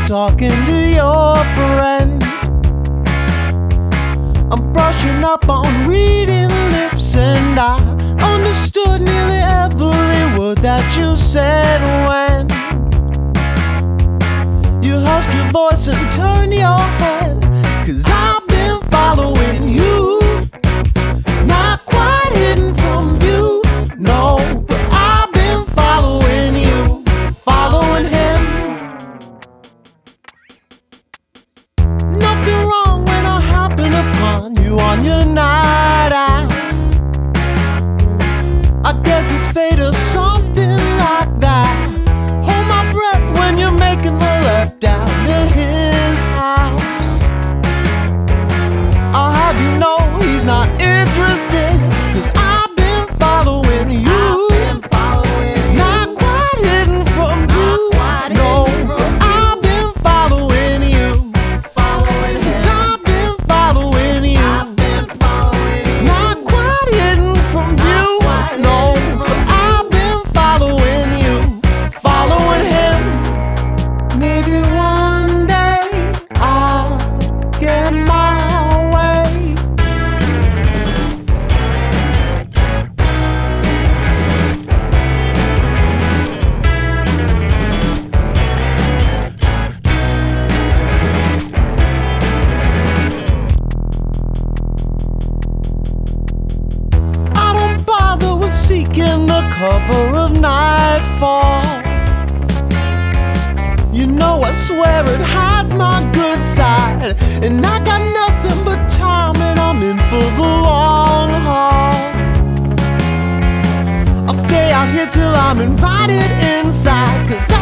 talking to your friend. I'm brushing up on reading lips, and I understood nearly every word that you said when you hushed your voice and turned your head. 'Cause I've been following you, not quite hidden from view, no, but I've been following you, following him. Nothing wrong when I happen upon you on your night out. I guess it's fate or something like that. Hold my breath when you're making the left down to his house. I'll have you know he's not interested, 'cause I've been following you, not quite hidden from you, no, but I've been following you, 'cause I've been following you, not quite hidden from you, no, but I've been following you, following him. Maybe one day I'll get my way. I don't bother with seeking the cover of nightfall. You know I swear it hides my good side, and I got nothing but time, and I'm in for the long haul. I'll stay out here till I'm invited inside, 'cause